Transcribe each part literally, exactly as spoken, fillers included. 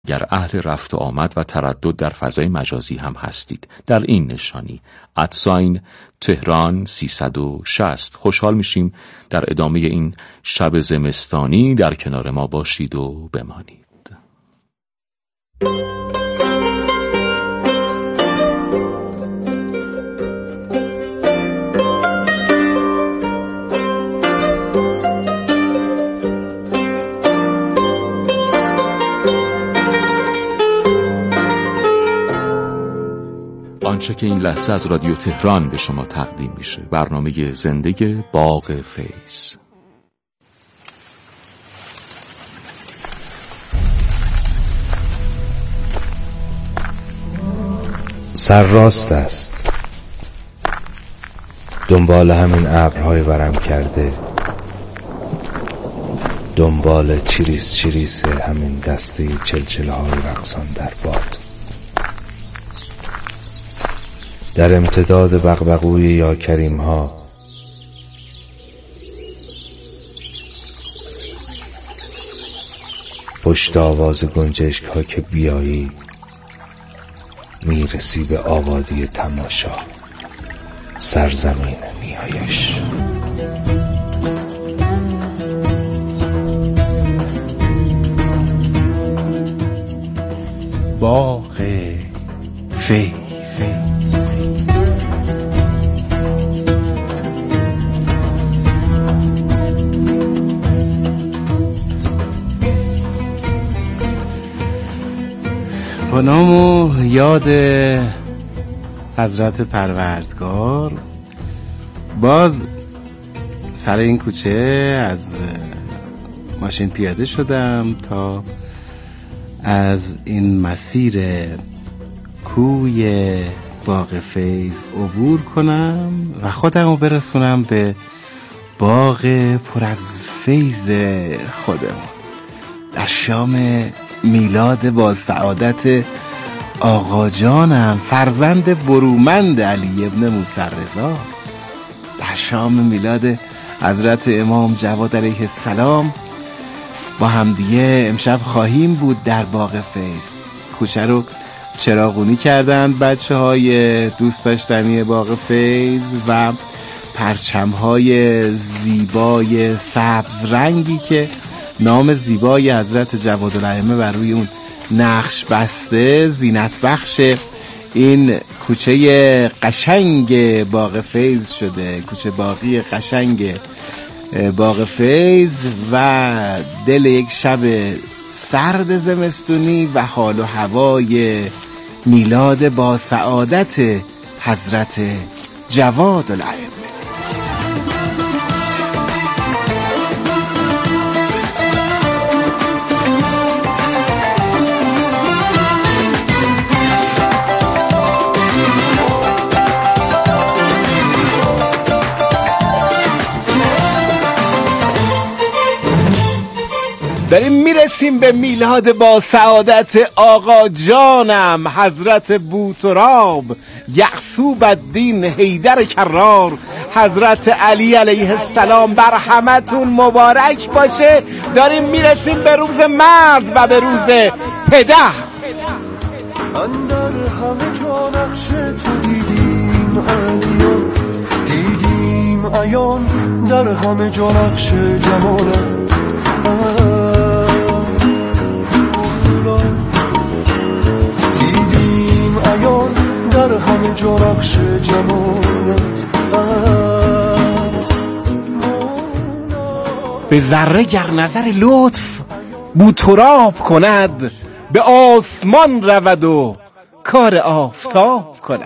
اگر اهل رفت و آمد و تردد در فضای مجازی هم هستید، در این نشانی ادساین تهران سیصد و شصت خوشحال میشیم در ادامه این شب زمستانی در کنار ما باشید و بمانید. آنچه که این لحظه از رادیو تهران به شما تقدیم میشه، برنامه زنده باغ فیض. سرراست است، دنبال همین ابرهای ورم کرده، دنبال چیریس چیریس همین دسته چلچله های رقصان در باد، در امتداد بغبغوی یا کریم ها، پشت آواز گنجشک ها که بیایی میرسی به آبادی تماشا، سرزمین نیایش. باغ فیض. با نام و یاد حضرت پروردگار، باز سر این کوچه از ماشین پیاده شدم تا از این مسیر کوی باغ فیض عبور کنم و خودم رو برسونم به باغ پر از فیض خودم در شام میلاد با سعادت آقا جانم، فرزند برومند علی ابن موسی رضا، در شام میلاد حضرت امام جواد علیه السلام. با همدیگه امشب خواهیم بود در باغ فیض. کوچه رو چراغونی کردند بچه های دوست داشتنی باغ فیض و پرچم های زیبای سبز رنگی که نام زیبای حضرت جوادالائمه بر روی اون نقش بسته، زینت بخش این کوچه قشنگ باغ فیض شده، کوچه باغی قشنگ باغ فیض و دل یک شب سرد زمستونی و حال و هوای میلاد با سعادت حضرت جوادالائمه. داریم میرسیم به میلاد با سعادت آقا جانم حضرت بوتراب یعصوب الدین حیدر کرار، حضرت علی علیه السلام. بر همتون مبارک باشه. داریم میرسیم به روز مرد و به روز پدر. اندر همه جا نقش تو دیدیم علیان، دیدیم عیان در همه جا نقش جمالت. دیدیم عیان در همه جا نقش جمالت. به ذره گر نظر لطف بوتراب کند، به آسمان رود و کار آفتاب کند.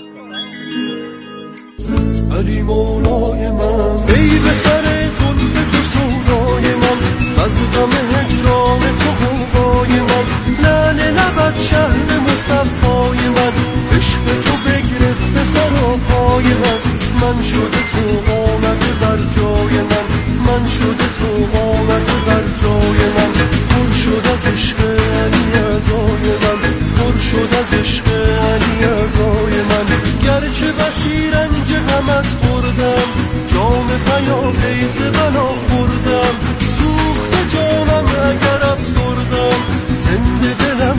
علی مولای من ای به سر خود تو سودای من، از غم هجران تو غوغای من. لعل لبت شهر مصفای من، عشق تو بگرفته سر و پای من. من شده تو آمده بر جای من، من شده تو آمده بر جای من. پر شد از عشق علی ازای من، پر شد از عشق علی ازای من. گرچه بسی رنج غمت بردم، جام خیال فیض بلا خوردم. سوخت جانم اگر افسردم، زنده دلم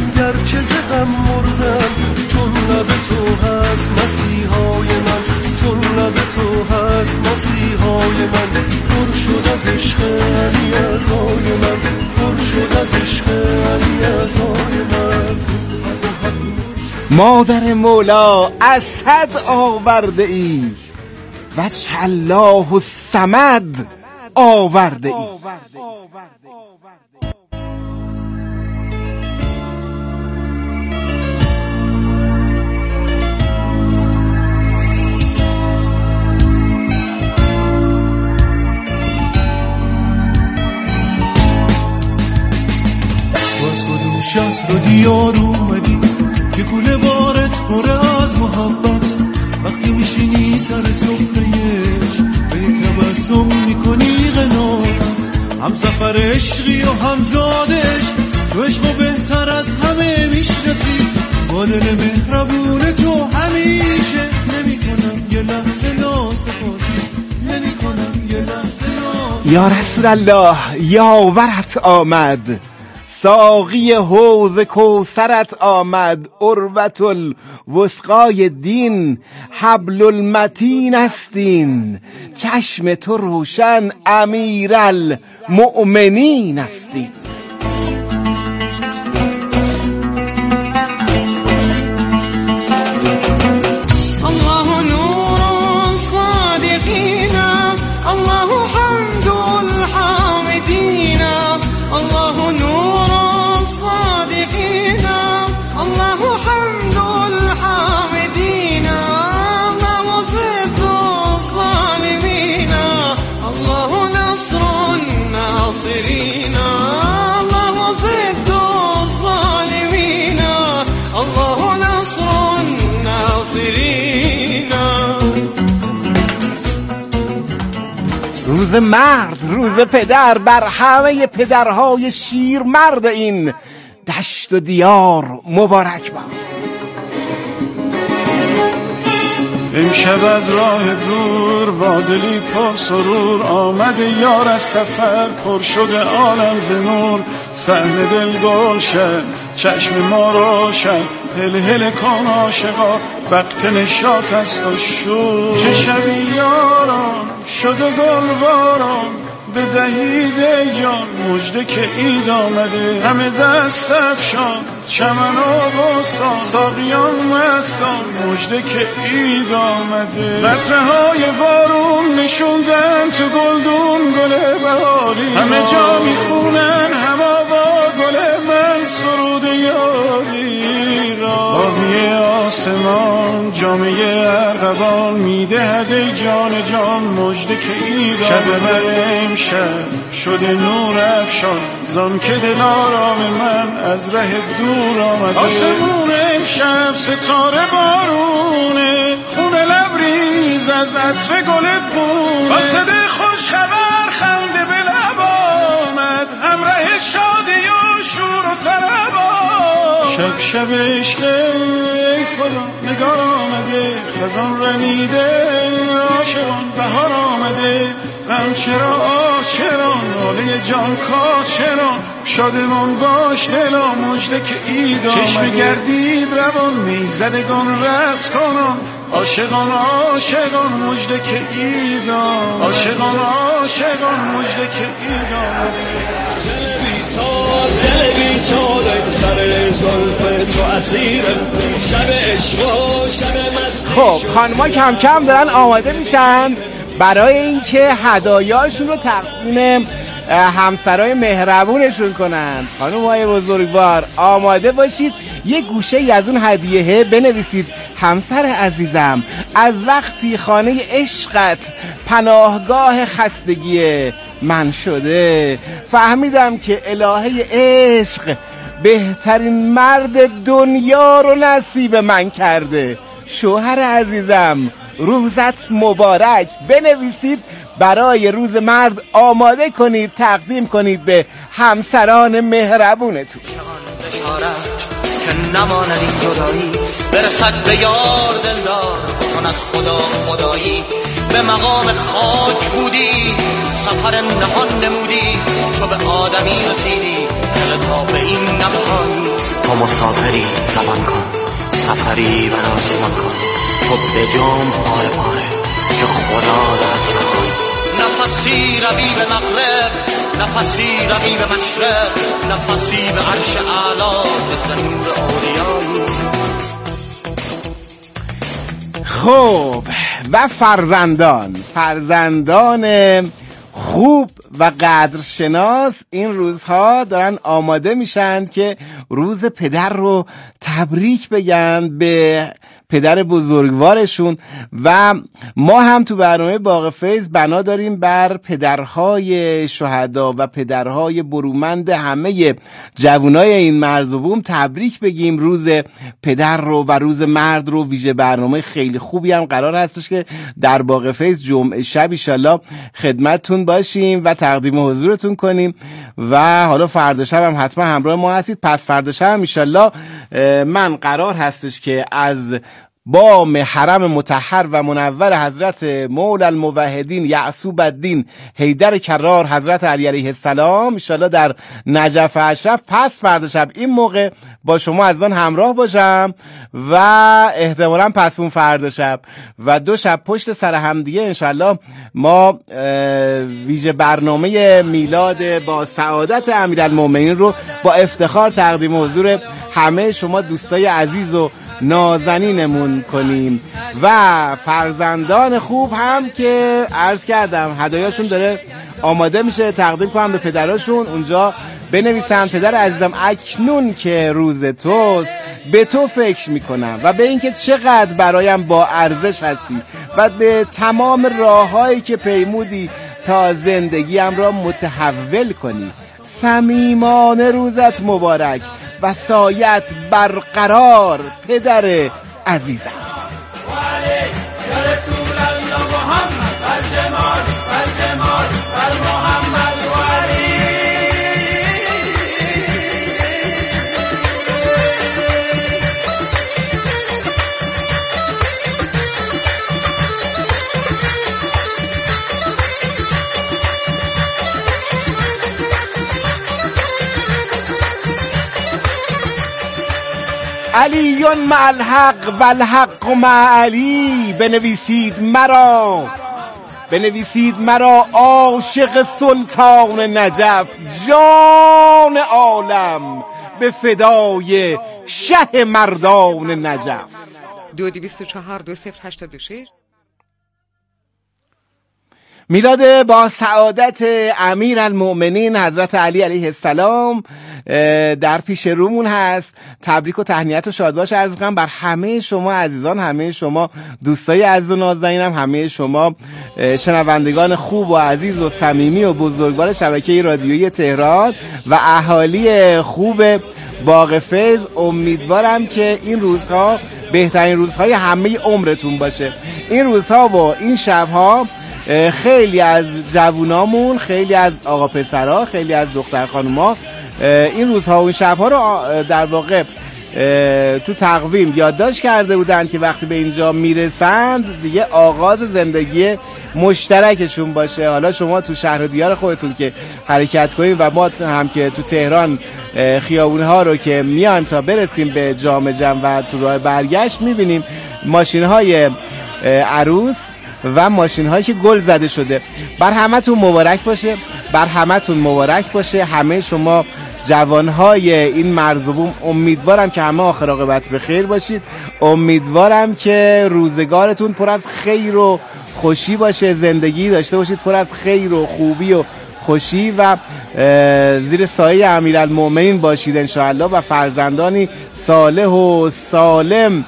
دلم مردم، چون لب تو هست مسیحای من، چون لب تو هست مسیحای من. پر شد از عشق علی عزای من، پر شد از عشق علی عزای من. مادر مولا اسد آورده ای، وجه الله الصمد آورده ای. باز کدوم شهر و دیار اومدی که کوله بارت پره از محبت، وقتی میشینی سر سفرهش به یک تبسم میکنی قناعت. هم سفر عشقی و هم زادش، تو عشقو بهتر از همه میشناسی، با دل مهربون تو همیشه نمیکنم یه لحظه ناسپاسی، نمیکنم یه لحظه ناسپاسی. یا رسول الله یاورت آمد، ساقی حوض کوثرت آمد. عروة الوثقای دین، حبل المتین استین، چشم تو روشن امیرالمؤمنین استین. روز مرد، روز پدر، بر همه پدرهای شیر مرد این دشت و دیار مبارک باد. امشب از راه دور با دلی پر سرور آمده یار از سفر، پر شده عالم ز نور. صحن دل گلشن چشم ما روشن، هل هل کن عاشقا وقت نشاط است و شور. چه شبی یاران شده گل باران، بدهید ای جان مژده که عید آمده. همه دست افشان چمن و بستان، ساقیان مستان مژده که عید آمده. قطره های بارون نشوندن تو گلدون گل بهاری، همه جا میخونن هوا با گل من سرود یاری را. آبی آسمان جامعه ارغوان میدهد ای جان جان مژده که عید آمده. شب من امشب شده نور افشان، زان که دل آرام من از ره دور آمده. آسمون امشب ستاره بارونه، خون لبریز از عطر گل پونه. قاصد خوش خبر خنده به لب آمد، همراه شادی و شور و طرب آمد. شب شب عشق ای خدا نگار آمده، خزان رمیده عاشقان بهار آمده. غم چرا آه چرا ناله جان کار چرا، شادمان باش دلا مژده که عید آمده. چشم گردید روان میزدگان رقص کنان، عاشقان عاشقان مژده که عید آمده. عاشقان عاشقان مژده که عید آمده. دل بی‌تاب دل بی‌تاب سر زلف تو اسیر شب عشق و شب مستی. خب خانم‌ها کم کم دارن آماده میشن برای اینکه هدایاشون رو تقدیم همسرای مهربونشون کنن. خانم‌های بزرگوار آماده باشید، یه گوشه ای از اون هدیه بنویسید همسر عزیزم، از وقتی خانه عشقت پناهگاه خستگی من شده، فهمیدم که الهه عشق بهترین مرد دنیا رو نصیب من کرده. شوهر عزیزم روزت مبارک. بنویسید برای روز مرد آماده کنید، تقدیم کنید به همسران مهربونتون. که نماند این جدایی، برسد به یار دلدار، کند خدا خدایی. به مقام خاک بودی، سفر نهان نمودی، چو به آدمی رسیدی فاصله تا به این نپایی. تو مسافری روان کن، سفری بر آسمان کن، تو به جام پاره پاره که خدا در جهان. نفسی روی به مغرب، نفسی روی به مشرق، نفسی به عرش اعلا مثل نور اولیایی. خب و فرزندان فرزندان خوب و قدرشناس این روزها دارن آماده میشن که روز پدر رو تبریک بگن به پدر بزرگوارشون و ما هم تو برنامه باغ فیض بنا داریم بر پدرهای شهدا و پدرهای برومند همه جوانای این مرز و بوم تبریک بگیم روز پدر رو و روز مرد رو. ویژه برنامه خیلی خوبی هم قرار هستش که در باغ فیض جمعه شب ان شاءالله خدمتتون باشیم و تقدیم حضورتون کنیم و حالا فردا شب هم حتما همراه ما هستید. پس فردا شب هم ان شاءالله من قرار هستش که از بام حرم مطهر و منور حضرت مولا الموحدین یعصوب الدین حیدر کرار حضرت علی علیه السلام ان شاءالله در نجف اشرف پس فردا شب این موقع با شما از آن همراه باشم و احتمالاً پس اون فردا شب و دو شب پشت سر هم دیگه ان شاءالله ما ویژه برنامه میلاد با سعادت امیرالمومنین رو با افتخار تقدیم حضور همه شما دوستای عزیز و نازنینمون کنیم و فرزندان خوب هم که عرض کردم هدایاشون داره آماده میشه تقدیم کنم به پدراشون. اونجا بنویسن پدر عزیزم اکنون که روز توست به تو فکر میکنم و به اینکه چقدر برایم با ارزش هستی و به تمام راههایی که پیمودی تا زندگیم را متحول کنی. صمیمانه روزت مبارک و سایت برقرار پدر عزیزم. علی مع الحق و الحق مع علی. بنویسید مرا بنویسید مرا عاشق سلطان نجف، جان عالم به فدای شه مردان نجف. دو دویست و چهار دو صفر هشتاد و شش. میلاد با سعادت امیرالمؤمنین حضرت علی علیه السلام در پیش رومون هست. تبریک و تهنیت و شادباش عرض می‌کنم بر همه شما عزیزان، همه شما دوستای عزیز و نازنینم، همه شما شنوندگان خوب و عزیز و صمیمی و بزرگوار شبکه رادیویی تهران و اهالی خوب باغ فیض. امیدوارم که این روزها بهترین روزهای همه عمرتون باشه. این روزها و این شبها خیلی از جوونامون، خیلی از آقا پسرها، خیلی از دختر خانوما این روزها و این شبها رو در واقع تو تقویم یادداشت کرده بودن که وقتی به اینجا میرسند دیگه آغاز زندگی مشترکشون باشه. حالا شما تو شهر و دیار خودتون که حرکت کنید و ما هم که تو تهران خیابونها رو که میان تا برسیم به جام جم و تو راه برگشت میبینیم ماشین‌های عروس و ماشین هایی که گل زده شده. بر همتون مبارک باشه، بر همتون مبارک باشه همه شما جوانهای این مرز و بوم. امیدوارم که همه آخر عاقبت به خیر باشید. امیدوارم که روزگارتون پر از خیر و خوشی باشه، زندگی داشته باشید پر از خیر و خوبی و خوشی و زیر سایه امیرالمؤمنین باشید انشاءالله و فرزندانی صالح و سالم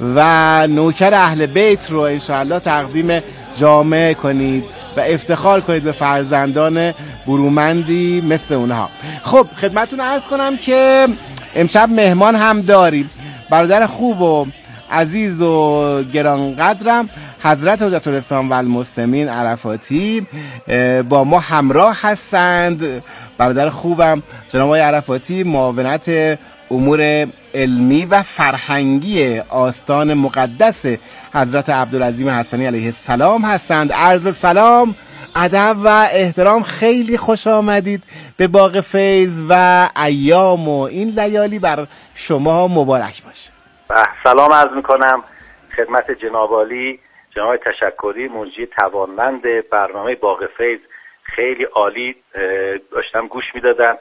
و نوکر اهل بیت رو انشاءالله تقدیم جامعه کنید و افتخار کنید به فرزندان برومندی مثل اونها. خب خدمتتون عرض کنم که امشب مهمان هم داریم. برادر خوب و عزیز و گرانقدرم حضرت حجت الاسلام و المسلمین عرفاتی با ما همراه هستند. برادر خوبم جناب آقای عرفاتی معاونت امور علمی و فرهنگی آستان مقدس حضرت عبدالعظیم حسنی علیه السلام هستند. عرض سلام ادب و احترام خیلی خوش آمدید به باغ فیض و ایام و این لیالی بر شما مبارک باشه. سلام عرض میکنم خدمت جناب عالی، جناب تشکری، منجی توانمند برنامه باغ فیض. خیلی عالی داشتم گوش میدادم،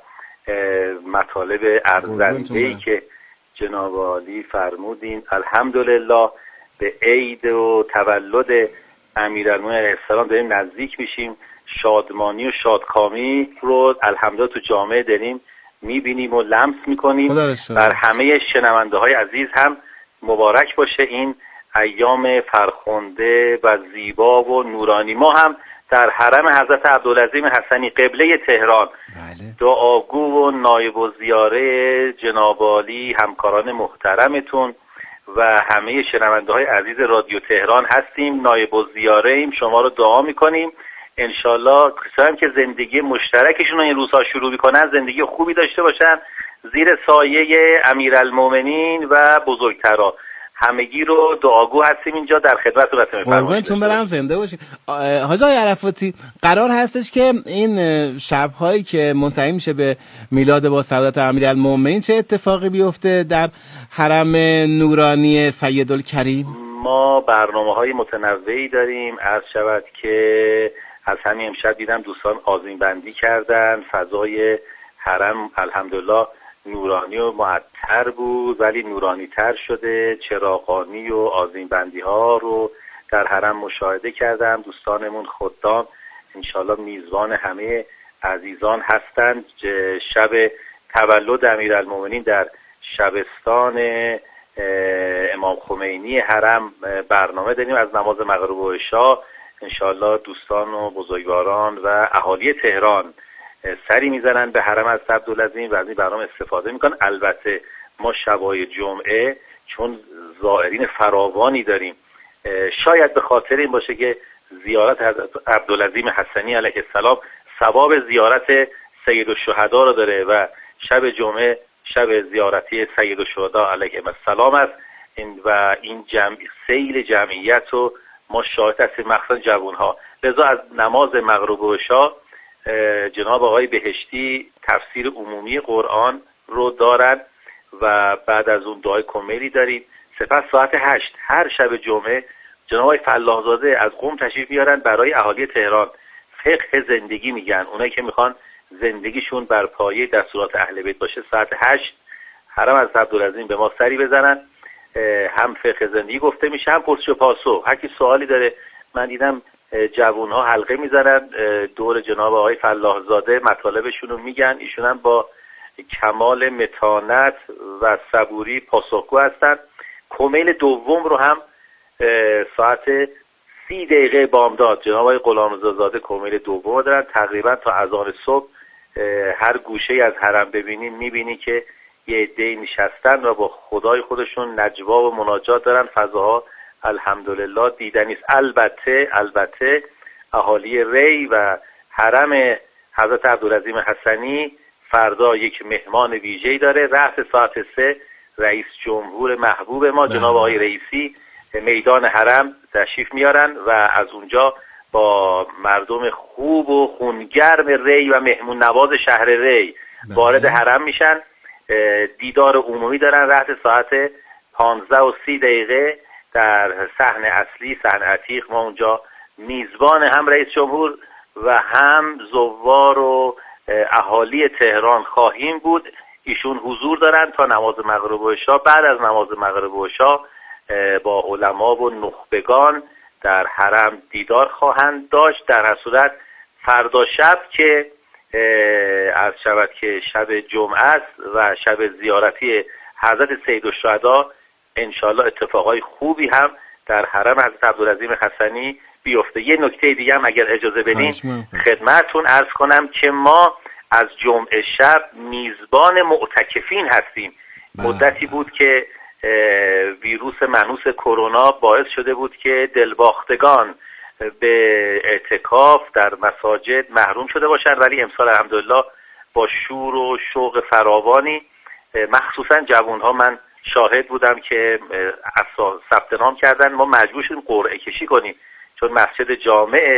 مطالب ارزنده‌ای که جناب عالی فرمودین. الحمدلله به عید و تولد امیرالمومنین علیه السلام داریم نزدیک میشیم. شادمانی و شادکامی رو الحمدلله تو جامعه داریم میبینیم و لمس میکنیم. بر همه شنونده های عزیز هم مبارک باشه این ایام فرخنده و زیبا و نورانی. ما هم در حرم حضرت عبدالعظیم حسنی قبله تهران بله. دعاگو و نایب الزیاره جناب عالی، همکاران محترمتون و همه شنونده های عزیز رادیو تهران هستیم. نایب الزیاره ایم، شما رو دعا میکنیم انشالله کسایی که زندگی مشترکشون رو این روزها شروع میکنن زندگی خوبی داشته باشن زیر سایه امیرالمومنین و بزرگترا. همگی رو دعاگو هستیم اینجا در خدمت و قربونتون برم، زنده باشین. حاج آقای عرفاتی، قرار هستش که این شب‌هایی که منتهی میشه به میلاد با سعادت امیرالمومنین چه اتفاقی بیفته در حرم نورانی سیدالکریم؟ ما برنامه‌های متنوعی داریم. عرض شود که از همین امشب دیدم دوستان آذین بندی کردن، فضای حرم الحمدلله نورانی و معطر بود ولی نورانی تر شده. چراغانی و آذین بندی ها رو در حرم مشاهده کردم. دوستانمون خدام انشالله میزبان همه عزیزان هستند. شب تولد امیرالمومنین در شبستان امام خمینی حرم برنامه داریم. از نماز مغرب و عشا انشالله دوستان و بزرگواران و اهالی تهران سری میزنن به حرم از عبدالعظیم و از این برنامه استفاده میکنن. البته ما شبای جمعه چون زائرین فراوانی داریم، شاید به خاطر این باشه که زیارت حضرت عبدالعظیم حسنی علیه السلام ثواب زیارت سید الشهدا رو داره و شب جمعه شب زیارتی سید الشهدا علیه السلام است. این و این جمع سیل جمعیت رو ما شاهد هستیم، مخصوصا جوانها. لذا از نماز مغرب و عشا جناب آقای بهشتی تفسیر عمومی قرآن رو دارن و بعد از اون دعای کمیلی داریم. سپس ساعت هشت هر شب جمعه جناب آقای فلاحزاده از قم تشریف میارن برای اهالی تهران فقه زندگی میگن. اونایی که میخوان زندگیشون بر پایه دستورات اهل بیت باشه ساعت هشت حرم از عبدالعظیم به ما سری بزنن. هم فقه زندگی گفته میشه هم پرسش و پاسخ. هر کی سوالی داره، من دیدم جوون ها حلقه میزنن دور جناب آقای فلاحزاده مطالبشون رو میگن. ایشون هم با کمال متانت و صبوری پاسخگو هستن. کمیل دوم رو هم ساعت سی دقیقه بامداد جناب آقای غلامرضا زاده کمیل دوم دارن. تقریبا تا اذان صبح هر گوشه از حرم ببینیم میبینی که یه عده‌ای نشستن و با خدای خودشون نجوا و مناجات دارن. فضاها الحمدلله دیدنی است. البته البته اهالی ری و حرم حضرت عبدالعظیم حسنی فردا یک مهمان ویژه‌ای داره. رأس ساعت سه رئیس جمهور محبوب ما جناب آقای رئیسی میدان حرم تشریف میارن و از اونجا با مردم خوب و خونگرم ری و مهمون نواز شهر ری وارد حرم میشن. دیدار عمومی دارن. رأس ساعت پانزده و سی دقیقه در صحن اصلی صحن عتیق ما اونجا میزبان هم رئیس جمهور و هم زوار و اهالی تهران خواهیم بود. ایشون حضور دارن تا نماز مغرب و عشا. بعد از نماز مغرب و عشا با علما و نخبگان در حرم دیدار خواهند داشت. در هر صورت فردا شب که از شود که شب جمعه است و شب زیارتی حضرت سیدالشهدا انشالله اتفاقای خوبی هم در حرم حضرت عبدالعظیم حسنی بیفته. یه نکته دیگه هم اگر اجازه بدین خدمتتون عرض کنم که ما از جمعه شب میزبان معتکفین هستیم. مدتی بود که ویروس منحوس کرونا باعث شده بود که دلباختگان به اعتکاف در مساجد محروم شده باشند، ولی امسال الحمدلله با شور و شوق فراوانی مخصوصا جوانها، من شاهد بودم که ثبت نام کردن، ما مجبور شدیم قرعه کشی کنیم چون مسجد جامع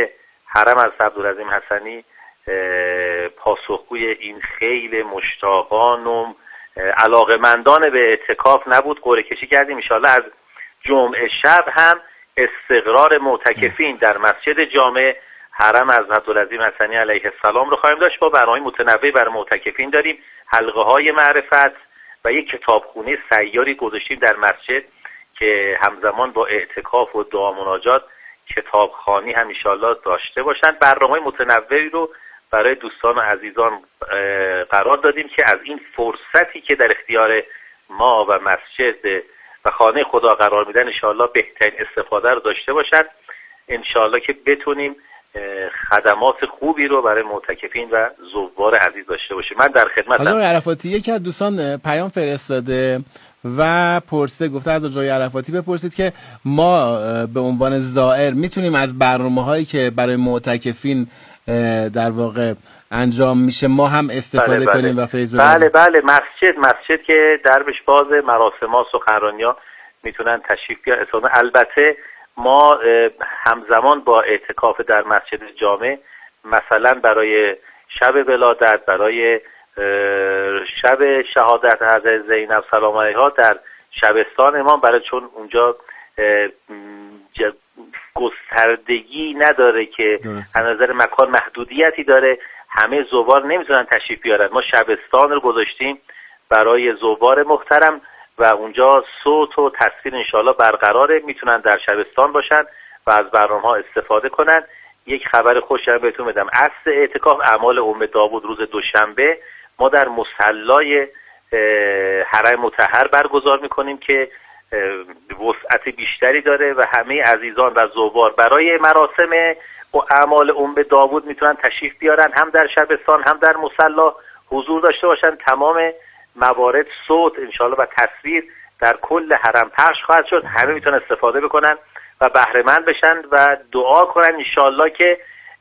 حرم از عبدالعظیم حسنی پاسخگوی این خیل مشتاقان و علاقمندان به اعتکاف نبود. قرعه کشی کردیم انشالله از جمعه شب هم استقرار معتکفین در مسجد جامع حرم از عبدالعظیم حسنی علیه السلام رو خواهیم داشت. با برنامه متنوعی برای معتکفین داریم، حلقه های معرفت و یک کتابخونه سیاری گذاشتیم در مسجد که همزمان با اعتکاف و دعا مناجات کتابخوانی هم انشالله داشته باشند. برنامه متنوعی رو برای دوستان و عزیزان قرار دادیم که از این فرصتی که در اختیار ما و مسجد و خانه خدا قرار میدن انشالله بهترین استفاده رو داشته باشند. انشالله که بتونیم خدمات خوبی رو برای معتکفین و زوار عزیز داشته باشیم. من در خدمتم. حضرت عرفاتی یکی از دوستان پیام فرستاده و پرسه، گفته از آقای عرفاتی بپرسید که ما به عنوان زائر میتونیم از برنامه‌هایی که برای معتکفین در واقع انجام میشه ما هم استفاده بله کنیم بله. و فیض ببریم. بله بله مسجد مسجد که دربش باز، مراسم‌ها سخنرانی‌ها میتونن تشریف بیارن. البته ما همزمان با اعتکاف در مسجد جامع مثلا برای شب ولادت، برای شب شهادت حضرت زینب سلام علیها در شبستان امام، برای چون اونجا گستردگی نداره که از نظر مکان محدودیتی داره، همه زوار نمیتونن تشریف بیارن. ما شبستان رو گذاشتیم برای زوار محترم و اونجا صوت و تصویر انشاءالله برقراره، میتونن در شبستان باشن و از برنامه ها استفاده کنن. یک خبر خوش هم بهتون بدم، اصل اعتکاف اعمال ام داوود روز دوشنبه ما در مصلای حرم مطهر برگزار میکنیم که وسعت بیشتری داره و همه عزیزان و زوار برای مراسم و اعمال ام داوود میتونن تشریف بیارن، هم در شبستان هم در مصلا حضور داشته باشن. تمام موارد صوت انشالله و تصویر در کل حرم پخش خواهد شد، همه میتونن استفاده بکنن و بهره مند بشن و دعا کنن انشالله که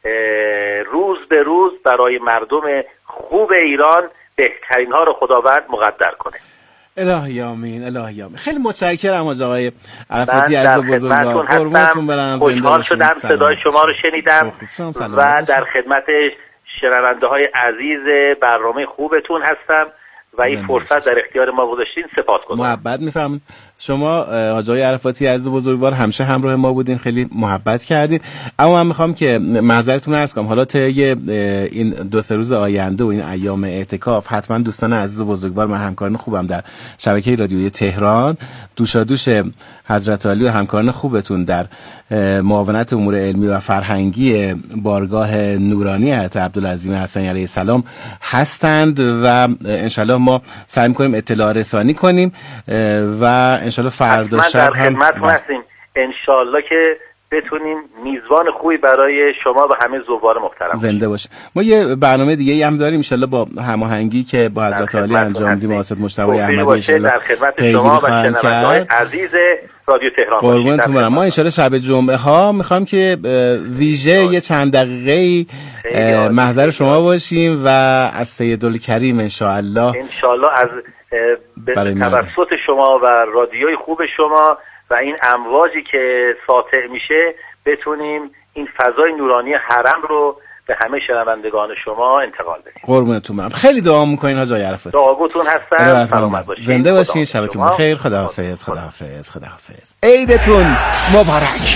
روز به روز برای مردم خوب ایران بهترین ها رو خداوند مقدر کنه. الهی آمین، الهی آمین. خیلی متشکرم از آقای عرفاتی عزیز و بزرگوار. قربونتون برم. خوشحال شدم صدای شما رو شنیدم و در خدمت شنونده های عزیز برنامه خوبتون هستم و این فرصت در اختیار ما گذاشتین. سپاسگزارم. محبت می‌فرمایید. شما حاجی عرفاتی عزیز و بزرگوار همیشه همراه ما بودین، خیلی محبت کردین. اما من می‌خوام که معذرتون عرض کنم، حالا طی این دو سه روز آینده و این ایام اعتکاف حتما دوستان عزیز و بزرگوار، من همکاران خوبم در شبکه رادیویی تهران، دوشادوش حضرت علی و همکاران خوبتون در معاونت امور علمی و فرهنگی بارگاه نورانی حضرت عبدالعظیم حسنی علیه السلام هستند و انشالله ما سعی می‌کنیم اطلاع رسانی کنیم و انشالله فردا شب هم خدمتتون هستیم. انشالله که بتونیم میزبان خوبی برای شما و همه زوار محترم زنده باشیم. ما یه برنامه دیگه ای هم داریم انشالله با هماهنگی که با حضرت علی انجام میدیم، واسط مجتبی احمدی انشالله در خدمت شما و شنونده‌های عزیز رادیو تهران باشید. قربونتون برم. ما انشالله شب جمعه ها میخوام که ویژه یه چند دقیقه‌ای محضر شما باشیم و از سیدالکریم انشالله انشالله از به توسط شما و رادیوی خوب شما و این امواجی که ساطع میشه بتونیم این فضای نورانی حرم رو به همه شنوندگان شما انتقال بدیم. قربونتون برم. خیلی دعا میکنین حاج عرفاتی. دعاگوتون هستم. سلامت باشید. زنده باشین. شبتون بخیر. خداحافظ. خداحافظ. خداحافظ. عیدتون مبارک.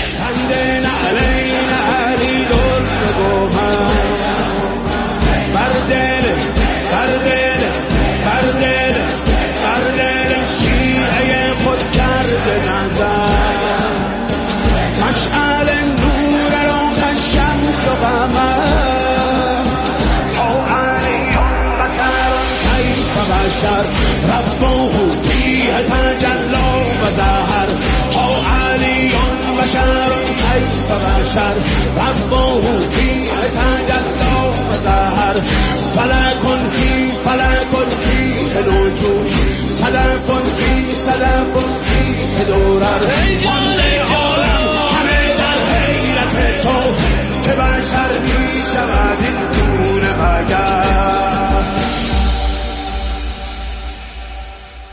ربه فيها تجلى وزهر او علي بشر كيف بشر ربه فيها تجلى وزهر فلك في فلك فيه الوجود سلف في سلف فيه درر ای عالم همه در حیرت تو که بشر می شود این دون بگر.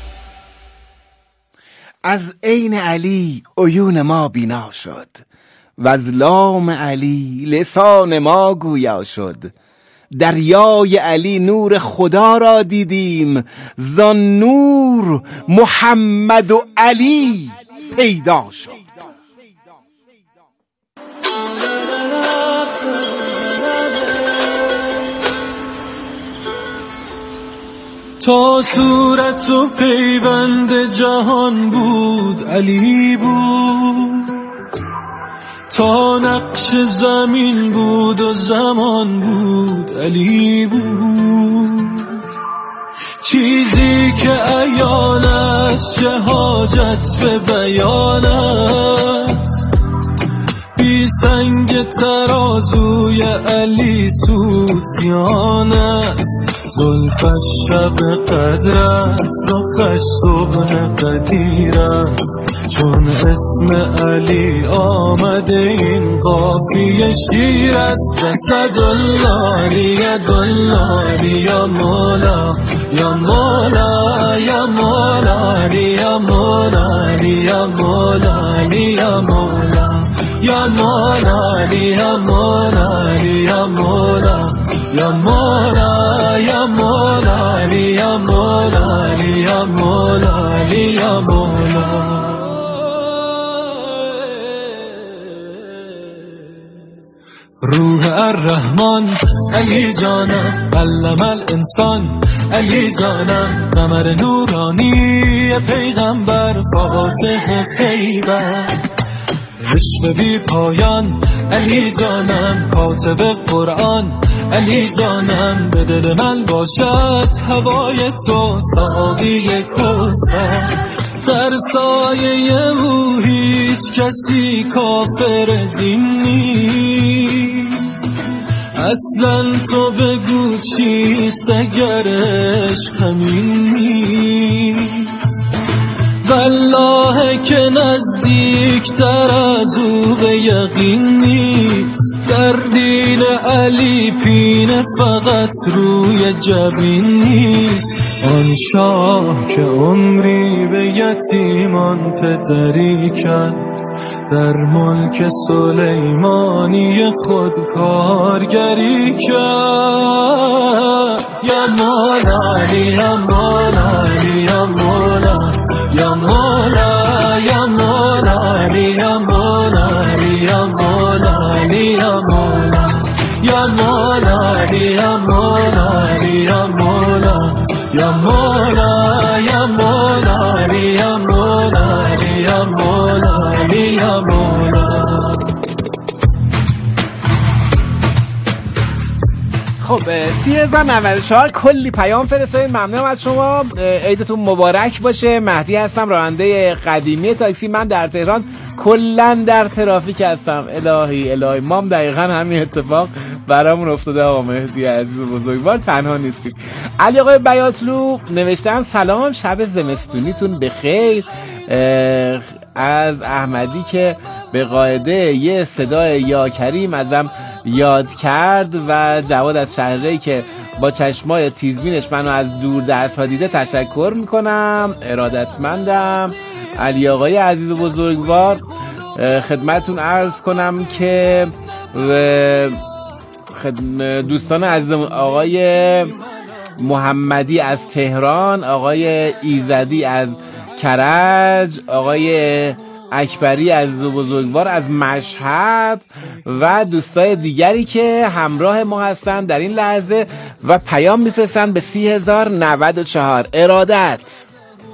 از عین علی عیون ما بینا شد، و از لام علی لسان ما گویا شد. دریای علی نور خدا را دیدیم، زان نور محمد و علی پیدا شد. تا صورت و پیوند جهان بود علی بود، تا نقش زمین بود و زمان بود علی بود. چیزی که عیان است چه حاجت به بیان است، بی سنگ ترازوی علی سود زیان است. زلفش شب قدر است و خش صبح قدیر است، چون اسم علی آمده این قافیه شیر است. رسد الله ید الله یا مولا یا مولا یا مولا یا مولا یا مولا یا مولا یا مولا یا مولا یا مولا یا مولا یا مولا یا مولا یا مولا یا مولا. روح الرحمن علی جانم، علم الانسان علی جانم، قمر نورانی پیغمبر فاتح خیبر، عشق بی پایان علی جانم، کاتب قرآن علی جانم، به دل من باشد هوای تو ساقی کوثر. در سایه او هیچ کسی کافر دین نیست، اصلا تو بگو چیست اگر عشق همین نیست. والله که نزدیک تر از او به یقین نیست، در دین علی پینه فقط روی جبین نیست. آن شاه که عمری به یتیمان پدری کرد، در ملک سلیمانی خود کارگری کرد. یا مولا یا مولا یا مولا یا مولا یا مولا یا مولا یا مولا یا مولا یا مولا یا مولا یا مولا یا مولا یا مولا یا مولا یا مولا یا مولا. خب سی هزار نود و چهار کلی پیام فرستادید، ممنونم از شما. عیدتون مبارک باشه. مهدی هستم، راننده قدیمی تاکسی. من در تهران کلا در ترافیک هستم. الهی الهی مام دقیقا همین اتفاق برامون افتاده. آقا مهدی عزیز و بزرگوار تنها نیستید. علی آقای بیاتلو نوشتن سلام، شب زمستونیتون بخیر. از احمدی که به قاعده یه صدای یا کریم ازم یاد کرد، و جواد از شهرهایی که با چشمای تیزبینش منو از دور دست ها دیده تشکر میکنم، ارادتمندم. علی آقای عزیز و بزرگوار خدمتون عرض کنم که دوستان عزیز، آقای محمدی از تهران، آقای ایزدی از کرج، آقای اکبری از بزرگوار از مشهد و دوستای دیگری که همراه ما هستن در این لحظه و پیام میفرستن به سی هزار نود و چهار. ارادت.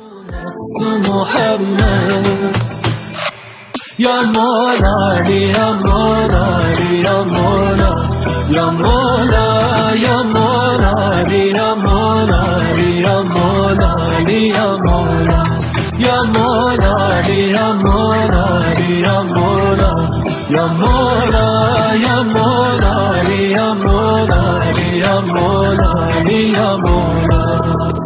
یا مولا یا مولا یا مولا یا مولا یا مولا یا مولا یا مولا یا مولا یا مولا یا مولا یا مولا یا مولا یا مولا یا مولا یا مولا یا مولا.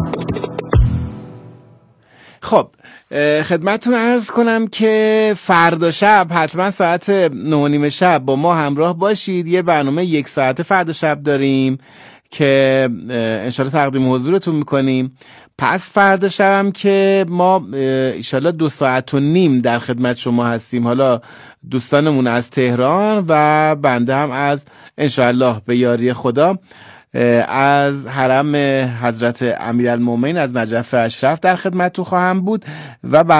خب خدمتتون عرض کنم که فردا شب حتما ساعت نه و نیم شب با ما همراه باشید. یه برنامه یک ساعته فردا شب داریم که انشالله تقدیم حضورتون میکنیم. پس فردا شبم که ما ایشالله دو ساعت و نیم در خدمت شما هستیم. حالا دوستانمون از تهران و بنده هم از انشاءالله به یاری خدا از حرم حضرت امیرالمومنین از نجف اشرف در خدمتتون خواهم بود و